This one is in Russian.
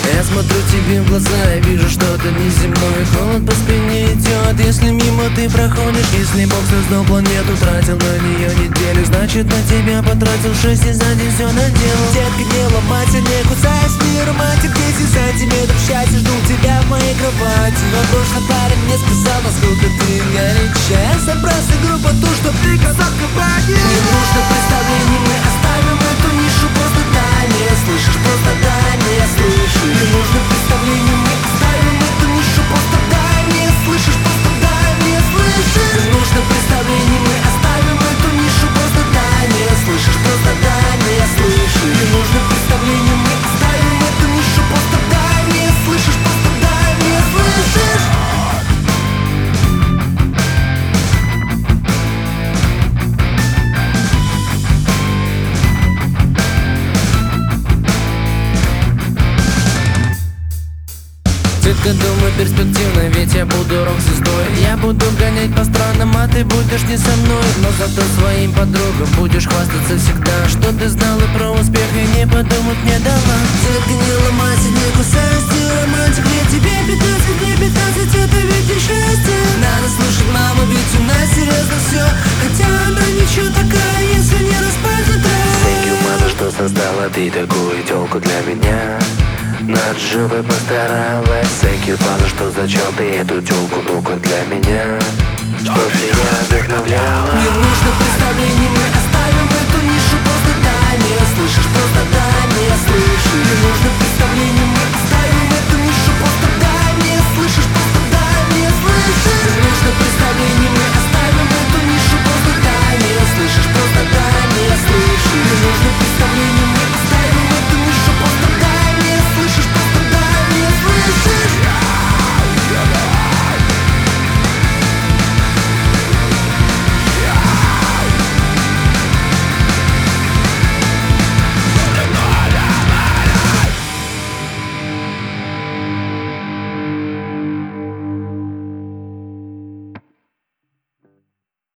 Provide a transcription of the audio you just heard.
Я смотрю тебе в глаза и вижу что-то неземное. Холод по спине идет, если мимо ты проходишь. Если Бог создал планету, тратил на нее неделю, значит на тебя потратил 6 и сзади все наделал. Детка, не ломайся, не кусайся, не романтик. 10 сантиметров счастья жду тебя в моей кровати. Но прошлый парень мне сказал, насколько ты горячая. Забросай группу ту, что ты красотка браги. Не нужно представлений, мы оставим эту нишу. Просто дай мне, слышишь, просто дай мне, слышишь. Не нужно представлений, мы оставим эту нишу. Просто дай мне, слышишь, просто дай мне, слышишь. Не нужно представлений, мы оставим эту нишу. Просто дай мне, слышишь, просто дай мне, слышишь. Не нужно представлений, мы оставим эту нишу. Просто дай мне, слышишь, просто дай мне, слышишь. Детка, думай перспективно, ведь я буду рок-звездой. Я буду гонять по странам, а ты будешь не со мной. Но зато своим подругам будешь хвастаться всегда, что ты знала про успех и не подумать не дала. Детка, не ломайся, не кусайся, ты романтик. Ведь тебе 15, мне 15, это ведь не счастье. Надо слушать маму, ведь у нас серьезно все. Хотя она ничего такая, если не распадет. Thank you, мама, что создала ты такую тёлку для меня. Над живой постаралась. Thank you, father, что зачал ты эту тёлку только для меня. Чтоб меня вдохновляла. Не нужно представлений, мы оставим эту нишу. Просто дай мне, слышишь, просто дай мне, слышишь. Не